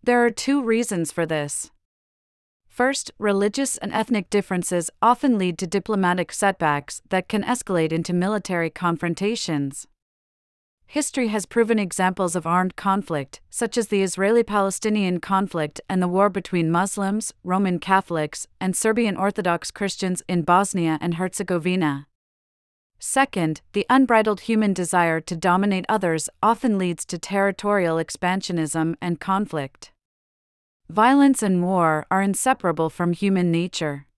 There are two reasons for this. First, religious and ethnic differences often lead to diplomatic setbacks that can escalate into military confrontations. History has proven examples of armed conflict, such as the Israeli-Palestinian conflict and the war between Muslims, Roman Catholics, and Serbian Orthodox Christians in Bosnia and Herzegovina. Second, the unbridled human desire to dominate others often leads to territorial expansionism and conflict. Violence and war are inseparable from human nature.